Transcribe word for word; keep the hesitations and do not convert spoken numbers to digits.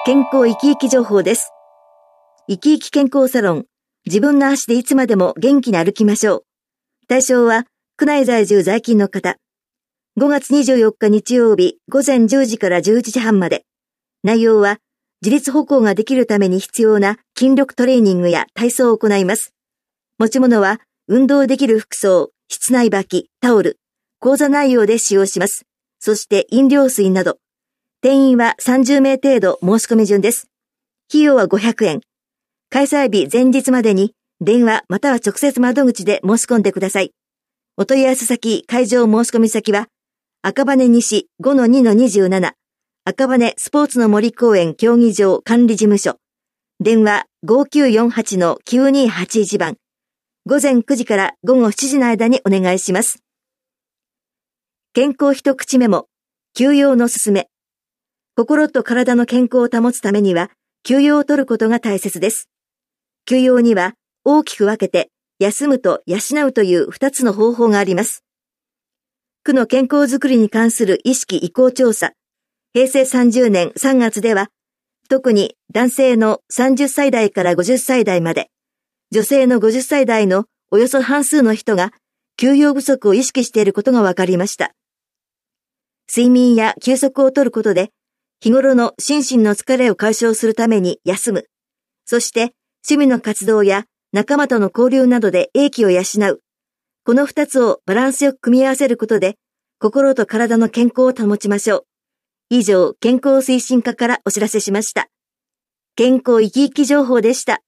健康生き生き情報です。生き生き健康サロン、自分の足でいつまでも元気に歩きましょう。対象は、区内在住在勤の方。ごがつにじゅうよっか日曜日午前じゅうじからじゅういちじはんまで。内容は、自立歩行ができるために必要な筋力トレーニングや体操を行います。持ち物は、運動できる服装、室内履き、タオル、講座内容で使用します。そして飲料水など。定員はさんじゅうめい程度申し込み順です。費用はごひゃくえん。開催日前日までに電話または直接窓口で申し込んでください。お問い合わせ先、会場申し込み先は、赤羽西 ごのにのにじゅうなな、赤羽スポーツの森公園競技場管理事務所。電話 ごきゅうよんはちのきゅうにはちいち 番。午前くじから午後しちじの間にお願いします。健康一口メモ、休養のすすめ。心と体の健康を保つためには、休養を取ることが大切です。休養には大きく分けて、休むと養うという二つの方法があります。区の健康づくりに関する意識移行調査、へいせいさんじゅうねんさんがつでは、特に男性のさんじゅっさい代からごじゅっさい代まで、女性のごじゅっさい代のおよそ半数の人が、休養不足を意識していることが分かりました。睡眠や休息をとることで、日頃の心身の疲れを解消するために休む。そして趣味の活動や仲間との交流などで英気を養う。この二つをバランスよく組み合わせることで、心と体の健康を保ちましょう。以上、健康推進課からお知らせしました。健康生き生き情報でした。